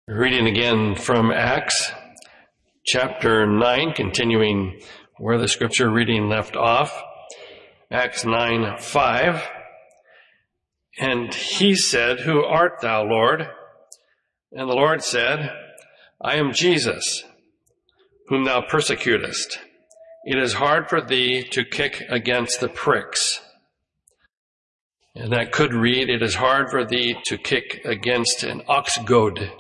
Reading again from Acts chapter 9, continuing where the scripture reading left off. Acts 9:5. And he said, "Who art thou, Lord?" And the Lord said, "I am Jesus, whom thou persecutest. It is hard for thee to kick against the pricks." And that could read, "It is hard for thee to kick against an ox goad."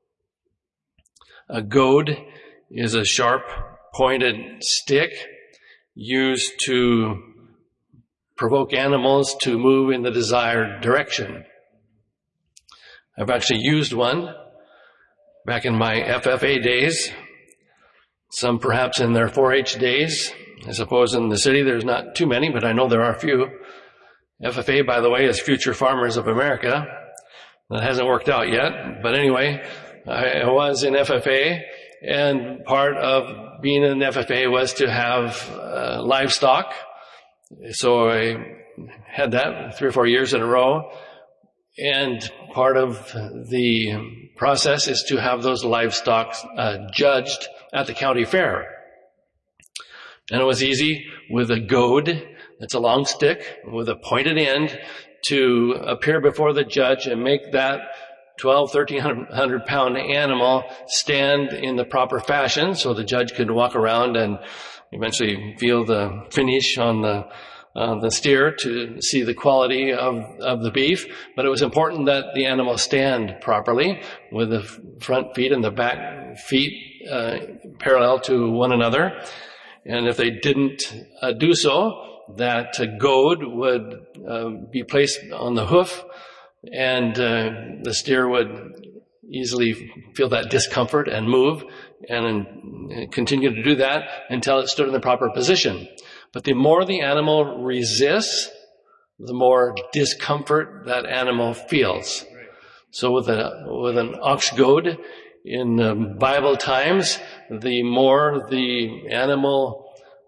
A goad is a sharp, pointed stick used to provoke animals to move in the desired direction. I've actually used one back in my FFA days, some perhaps in their 4-H days. I suppose in the city there's not too many, but I know there are a few. FFA, by the way, is Future Farmers of America. That hasn't worked out yet, but anyway, I was in FFA, and part of being in FFA was to have livestock. So I had that 3 or 4 years in a row. And part of the process is to have those livestock judged at the county fair. And it was easy with a goad, that's a long stick with a pointed end, to appear before the judge and make that 1,300 pound animal stand in the proper fashion so the judge could walk around and eventually feel the finish on the steer to see the quality of the beef. But it was important that the animal stand properly with the front feet and the back feet parallel to one another. And if they didn't do so, that goad would be placed on the hoof, and the steer would easily feel that discomfort and move and continue to do that until it stood in the proper position. But the more the animal resists, the more discomfort that animal feels. So with an ox goad in Bible times, the more the animal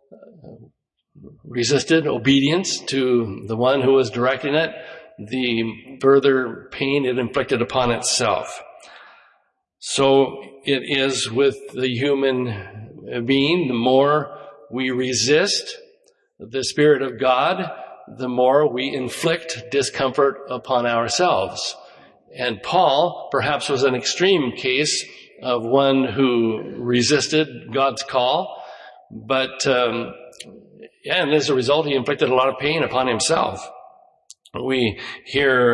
resisted obedience to the one who was directing it, the further pain it inflicted upon itself. So it is with the human being. The more we resist the Spirit of God, the more we inflict discomfort upon ourselves. And Paul perhaps was an extreme case of one who resisted God's call, but and as a result, he inflicted a lot of pain upon himself. We hear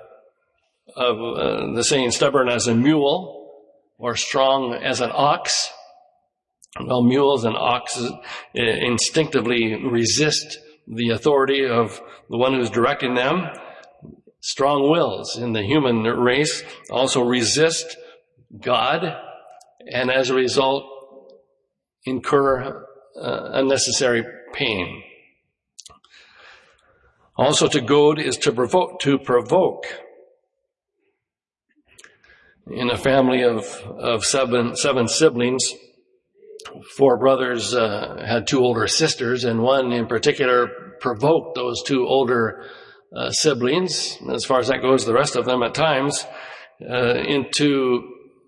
of the saying, stubborn as a mule or strong as an ox. Well, mules and oxes instinctively resist the authority of the one who's directing them. Strong wills in the human race also resist God, and as a result incur unnecessary pain. Also, to goad is to provoke. In a family of seven siblings, 4 brothers had 2 older sisters, and one in particular provoked those 2 older siblings, as far as that goes, the rest of them at times, into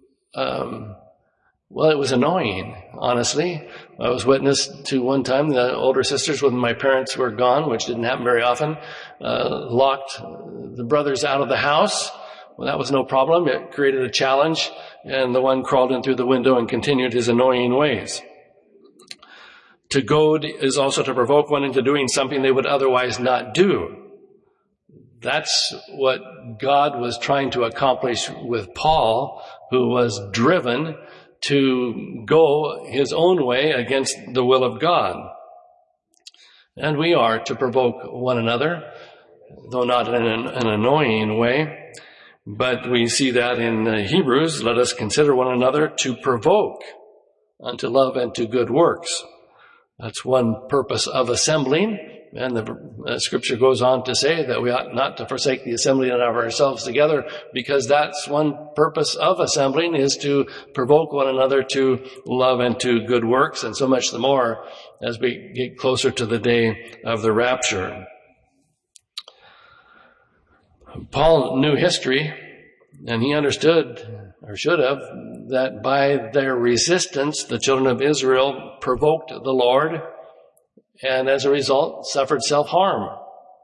well, it was annoying, honestly. I was witness to one time the older sisters, when my parents were gone, which didn't happen very often, locked the brothers out of the house. Well, that was no problem. It created a challenge, and the one crawled in through the window and continued his annoying ways. To goad is also to provoke one into doing something they would otherwise not do. That's what God was trying to accomplish with Paul, who was driven to go his own way against the will of God. And we are to provoke one another, though not in an annoying way. But we see that in Hebrews, let us consider one another to provoke unto love and to good works. That's one purpose of assembling. And the scripture goes on to say that we ought not to forsake the assembling of ourselves together, because that's one purpose of assembling, is to provoke one another to love and to good works, and so much the more as we get closer to the day of the rapture. Paul knew history. And he understood, or should have, that by their resistance, the children of Israel provoked the Lord, and as a result, suffered self-harm.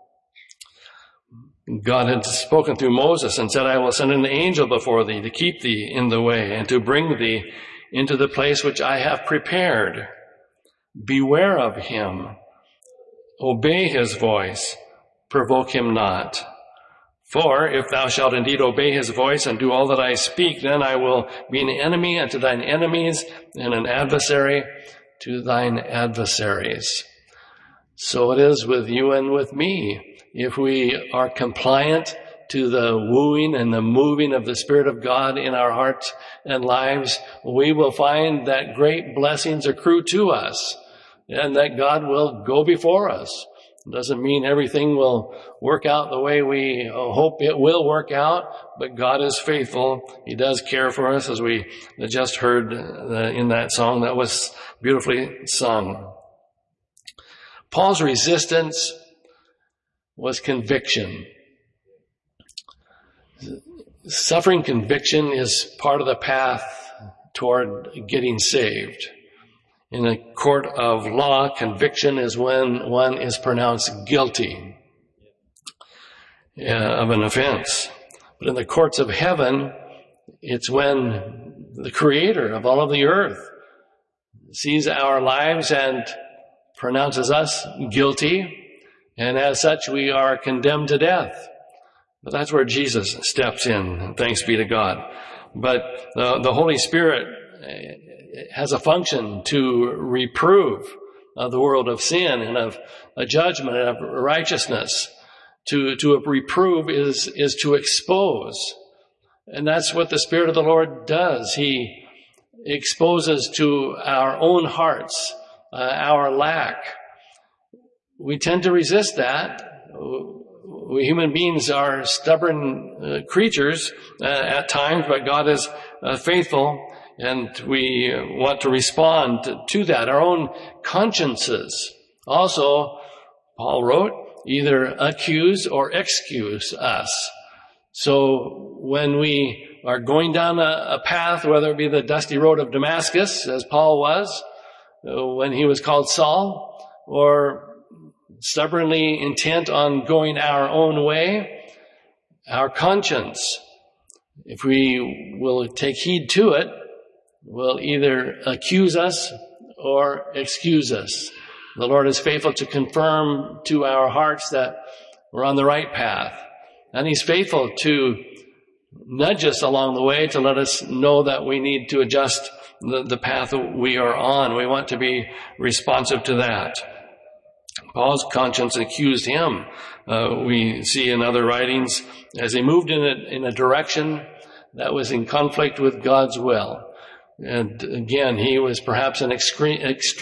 God had spoken through Moses and said, I will send an angel before thee to keep thee in the way and to bring thee into the place which I have prepared. Beware of him. Obey his voice. Provoke him not. For if thou shalt indeed obey his voice and do all that I speak, then I will be an enemy unto thine enemies and an adversary to thine adversaries. So it is with you and with me. If we are compliant to the wooing and the moving of the Spirit of God in our hearts and lives, we will find that great blessings accrue to us and that God will go before us. It doesn't mean everything will work out the way we hope it will work out, but God is faithful. He does care for us, as we just heard in that song that was beautifully sung. Paul's resistance was conviction. Suffering conviction is part of the path toward getting saved. In a court of law, conviction is when one is pronounced guilty of an offense. But in the courts of heaven, it's when the Creator of all of the earth sees our lives and pronounces us guilty, and as such we are condemned to death. But that's where Jesus steps in, thanks be to God. But the Holy Spirit has a function to reprove the world of sin and of a judgment and of righteousness. To reprove is to expose. And that's what the Spirit of the Lord does. He exposes to our own hearts our lack. We tend to resist that. We human beings are stubborn creatures at times, but God is faithful. And we want to respond to that. Our own consciences also, Paul wrote, either accuse or excuse us. So when we are going down a path, whether it be the dusty road of Damascus, as Paul was, when he was called Saul, or stubbornly intent on going our own way, our conscience, if we will take heed to it, will either accuse us or excuse us. The Lord is faithful to confirm to our hearts that we're on the right path. And He's faithful to nudge us along the way to let us know that we need to adjust the path we are on. We want to be responsive to that. Paul's conscience accused him. We see in other writings as he moved in a direction that was in conflict with God's will. And again, he was perhaps an extreme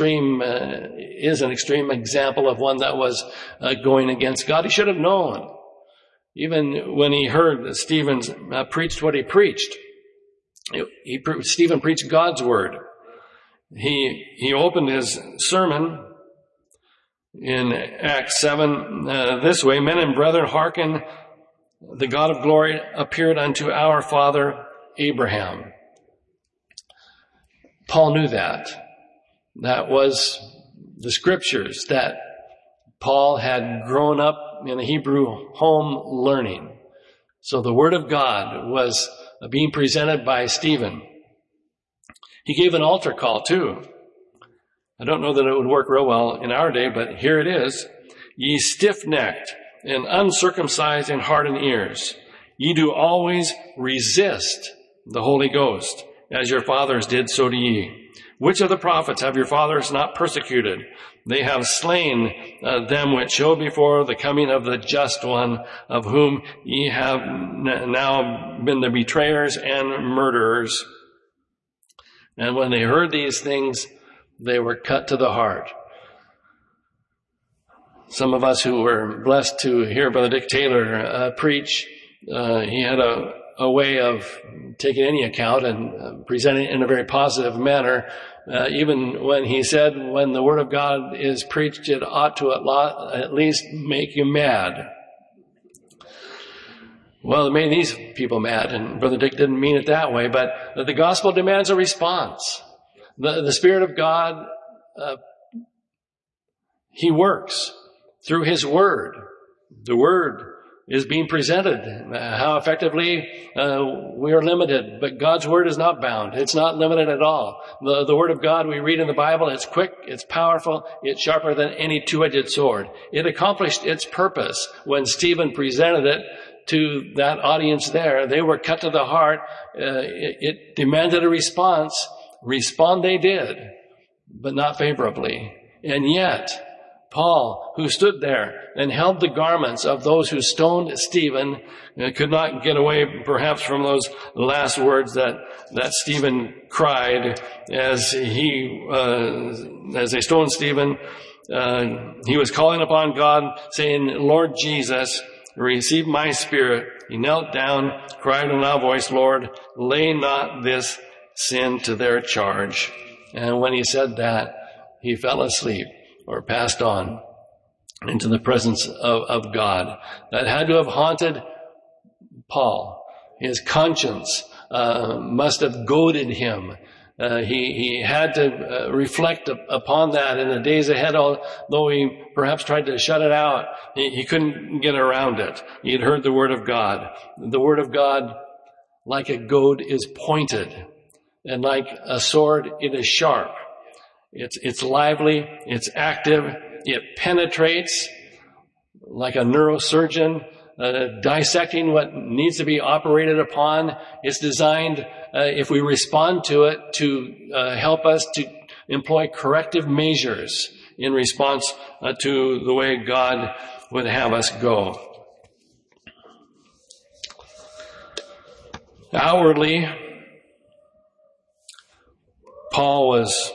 example of one that was going against God. He should have known. Even when he heard that Stephen preached what he preached, Stephen preached God's word. He opened his sermon in Acts 7 this way: Men and brethren, hearken, the God of glory appeared unto our father Abraham. Paul knew that. That was the scriptures that Paul had grown up in a Hebrew home learning. So the word of God was being presented by Stephen. He gave an altar call too. I don't know that it would work real well in our day, but here it is. Ye stiff-necked and uncircumcised in heart and ears, ye do always resist the Holy Ghost. As your fathers did, so do ye. Which of the prophets have your fathers not persecuted? They have slain them which showed before the coming of the just one, of whom ye have now been the betrayers and murderers. And when they heard these things, they were cut to the heart. Some of us who were blessed to hear Brother Dick Taylor preach, he had a way of taking any account and presenting it in a very positive manner. Even when he said, when the Word of God is preached, it ought to at least make you mad. Well, it made these people mad, and Brother Dick didn't mean it that way, but the gospel demands a response. The Spirit of God, He works through His Word. The Word is being presented. How effectively we are limited, but God's Word is not bound. It's not limited at all. The Word of God we read in the Bible, it's quick, it's powerful, it's sharper than any two-edged sword. It accomplished its purpose when Stephen presented it to that audience there. They were cut to the heart. It demanded a response. Respond they did, but not favorably. And yet, Paul, who stood there and held the garments of those who stoned Stephen, could not get away perhaps from those last words that Stephen cried as they stoned Stephen. He was calling upon God, saying, Lord Jesus, receive my spirit. He knelt down, cried in a loud voice, Lord, lay not this sin to their charge. And when he said that, he fell asleep or passed on into the presence of God. That had to have haunted Paul. His conscience must have goaded him. He had to reflect upon that in the days ahead, although he perhaps tried to shut it out. He couldn't get around it. He had heard the Word of God. The Word of God, like a goad, is pointed, and like a sword, it is sharp. It's lively, it's active, it penetrates like a neurosurgeon, dissecting what needs to be operated upon. It's designed, if we respond to it, to help us to employ corrective measures in response to the way God would have us go. Outwardly, Paul was,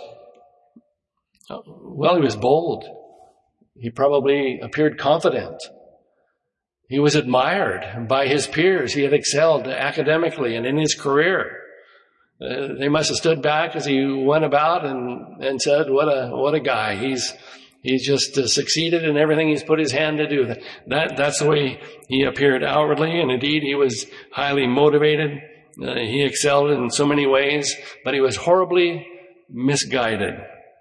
he was bold. He probably appeared confident. He was admired by his peers. He had excelled academically and in his career. They must have stood back as he went about and said, what a guy. He's just succeeded in everything he's put his hand to do. That's the way he appeared outwardly, and indeed he was highly motivated. He excelled in so many ways, but he was horribly misguided.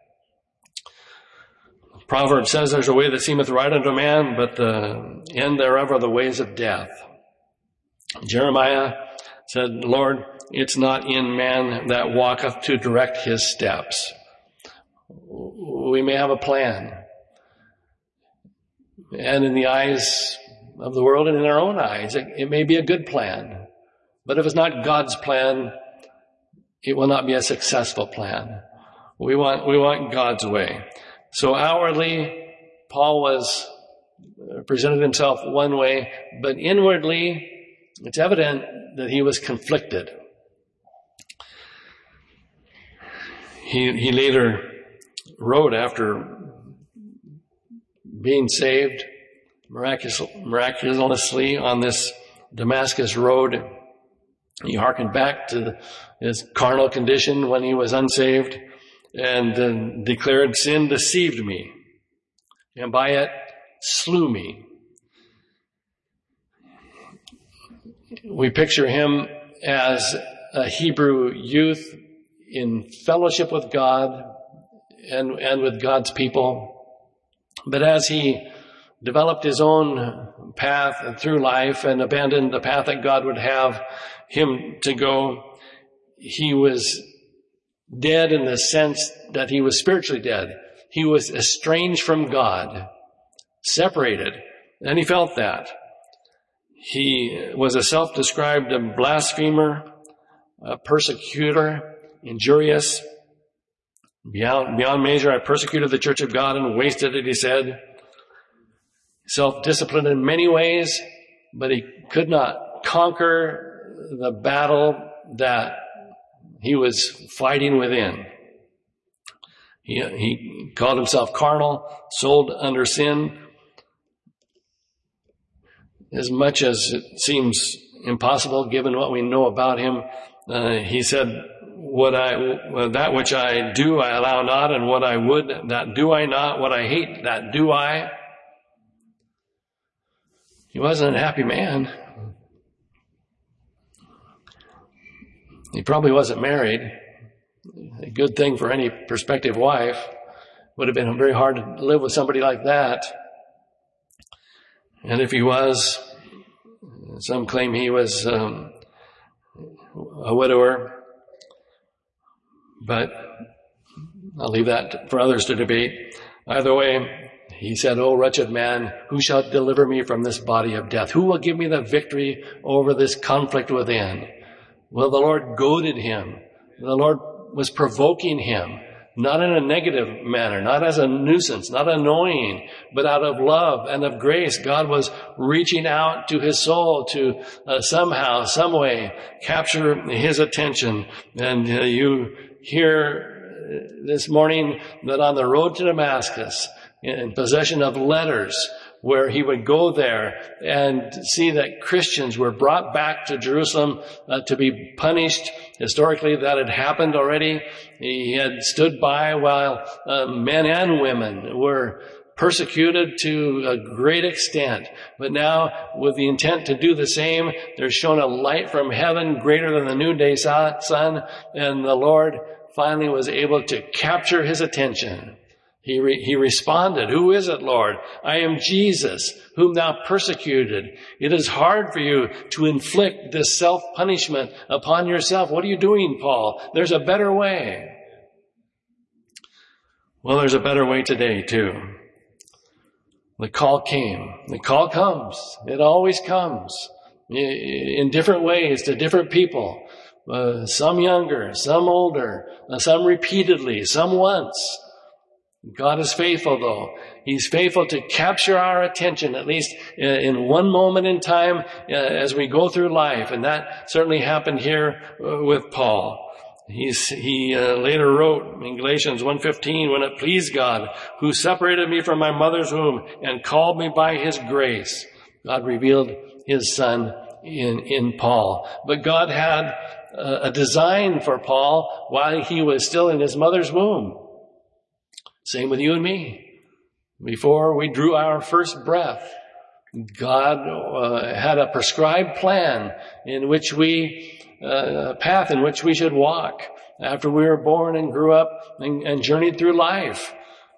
Proverbs says there's a way that seemeth right unto man, but the end thereof are the ways of death. Jeremiah said, Lord, it's not in man that walketh to direct his steps. We may have a plan. And in the eyes of the world and in our own eyes, it may be a good plan. But if it's not God's plan, it will not be a successful plan. We want God's way. So outwardly, Paul presented himself one way, but inwardly, it's evident that he was conflicted. He later wrote, after being saved miraculously on this Damascus road, he hearkened back to his carnal condition when he was unsaved, and declared, sin deceived me, and by it slew me. We picture him as a Hebrew youth in fellowship with God and with God's people. But as he developed his own path through life and abandoned the path that God would have him to go, he was dead in the sense that he was spiritually dead. He was estranged from God, separated, and he felt that. He was a self-described blasphemer, a persecutor, injurious. Beyond measure, I persecuted the church of God and wasted it, he said. Self-disciplined in many ways, but he could not conquer the battle that he was fighting within. He called himself carnal, sold under sin. As much as it seems impossible given what we know about him, he said, that which I do I allow not, and what I would, that do I not, what I hate, that do I. He wasn't a happy man. He probably wasn't married. A good thing for any prospective wife. Would have been very hard to live with somebody like that. And if he was, some claim he was a widower. But I'll leave that for others to debate. Either way, he said, "O wretched man, who shall deliver me from this body of death? Who will give me the victory over this conflict within?" Well, the Lord goaded him. The Lord was provoking him, not in a negative manner, not as a nuisance, not annoying, but out of love and of grace. God was reaching out to his soul to somehow, some way, capture his attention. And you hear this morning that on the road to Damascus, in possession of letters, where he would go there and see that Christians were brought back to Jerusalem to be punished. Historically, that had happened already. He had stood by while men and women were persecuted to a great extent. But now, with the intent to do the same, there's shown a light from heaven greater than the noonday sun, and the Lord finally was able to capture his attention. He responded, "Who is it, Lord?" "I am Jesus, whom thou persecuted. It is hard for you to inflict this self-punishment upon yourself. What are you doing, Paul? There's a better way." Well, there's a better way today, too. The call came. The call comes. It always comes in different ways to different people. Some younger, some older, some repeatedly, some once. God is faithful, though. He's faithful to capture our attention, at least in one moment in time as we go through life. And that certainly happened here with Paul. He later wrote in Galatians 1:15, "When it pleased God, who separated me from my mother's womb and called me by his grace." God revealed his Son in Paul. But God had a design for Paul while he was still in his mother's womb. Same with you and me. Before we drew our first breath, God had a prescribed plan in which a path in which we should walk after we were born and grew up and journeyed through life.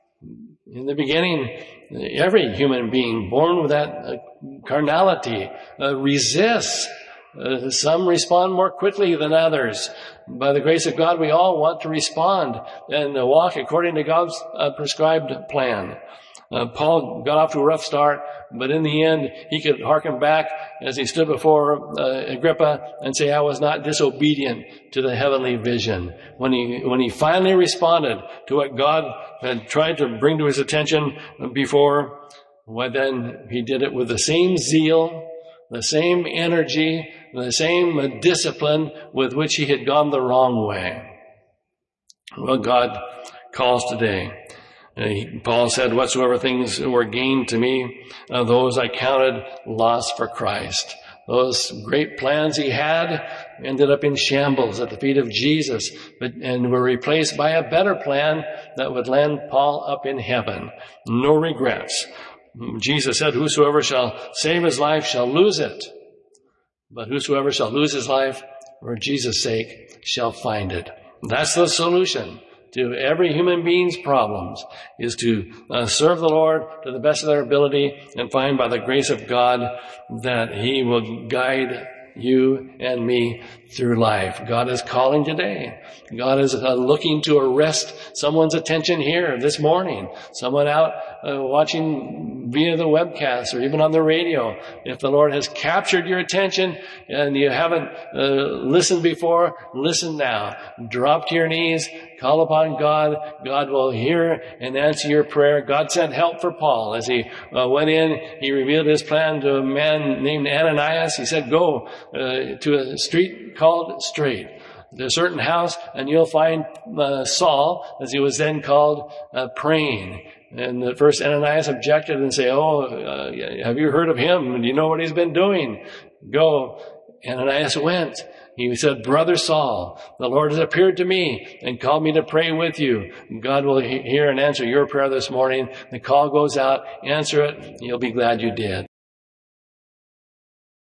In the beginning, every human being born with that carnality resists. Some respond more quickly than others. By the grace of God, we all want to respond and walk according to God's prescribed plan. Paul got off to a rough start, but in the end, he could hearken back as he stood before Agrippa and say, "I was not disobedient to the heavenly vision." When he finally responded to what God had tried to bring to his attention before, well, then he did it with the same zeal, the same energy, the same discipline with which he had gone the wrong way. Well, God calls today. Paul said, "Whatsoever things were gained to me, those I counted loss for Christ." Those great plans he had ended up in shambles at the feet of Jesus, and were replaced by a better plan that would land Paul up in heaven. No regrets. Jesus said, "Whosoever shall save his life shall lose it. But whosoever shall lose his life for Jesus' sake shall find it." That's the solution to every human being's problems, is to serve the Lord to the best of their ability and find by the grace of God that he will guide you and me through life. God is calling today. God is looking to arrest someone's attention here this morning. Someone out watching via the webcast or even on the radio. If the Lord has captured your attention and you haven't listened before, listen now. Drop to your knees. Call upon God. God will hear and answer your prayer. God sent help for Paul. As he went in, he revealed his plan to a man named Ananias. He said, "Go to a street called Straight, to a certain house, and you'll find Saul," as he was then called, praying. And at first Ananias objected and said, "Have you heard of him? Do you know what he's been doing?" "Go." Ananias went. He said, "Brother Saul, the Lord has appeared to me and called me to pray with you." God will hear and answer your prayer this morning. The call goes out. Answer it. You'll be glad you did.